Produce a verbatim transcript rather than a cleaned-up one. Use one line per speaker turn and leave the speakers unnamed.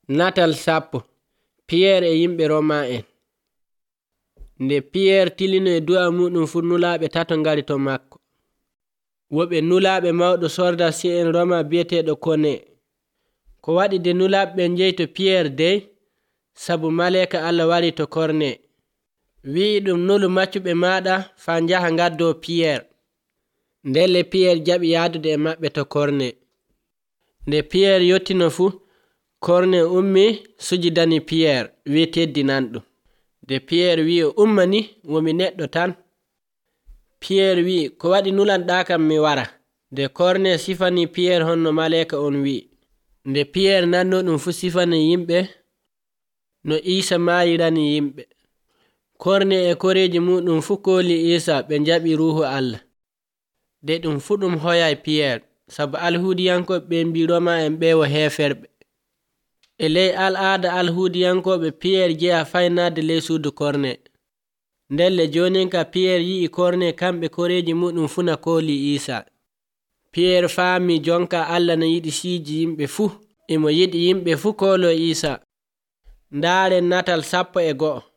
Natal sappo. Pierre e yimɓe Roma en. Nde Pierre tilino e du'a muɗum fu nulaaɓe tato ngari to makko. Woɓe nulaaɓe mawɗo sorda si en Roma biyeteeɗo Kone. Ko waɗi de nulaaɓe ɓe njehi to Pierre dey sabu maleka Allah wari to Korne. Wi'i ɗum nulu maccuɓe maɗa faa njaha ngaddo Pierre. Ndelle Pierre jaɓi yaadude e maɓɓe to Korne. Nde Pierre yottino fu Korne ummi sujidani Pierre wi teddinanɗum. Nde Pierre wi o umma ni womi neɗɗo tan. Pierre wi ko waɗi nulanɗa kam mi wara. Nde Korne sifani Pierre honno maleka on wi. Nde Pierre nanno ɗum fu sifani yimɓe no Isa mayirani yimɓe. Korne e koreji muɗum fu koli Isa ɓe njaɓi ruhu Allah. De ɗum fu ɗum hoyay Pierre sabu alhudiyankoɓe ɓe mbi Roma en ɓe wo heferɓe. E ley al'ada alhudiyankoɓe Pierre jeya faynade ley suudu Korne. Ndelle jonin ka Pierre yi'i Korne kamɓe koreji muɗum fu na koli Isa. Pierre faami jonka Allah na yiɗi siiji yimɓe fu imo yiɗi yimɓe fu kolo Isa. Ndaren natal sappo e go'o.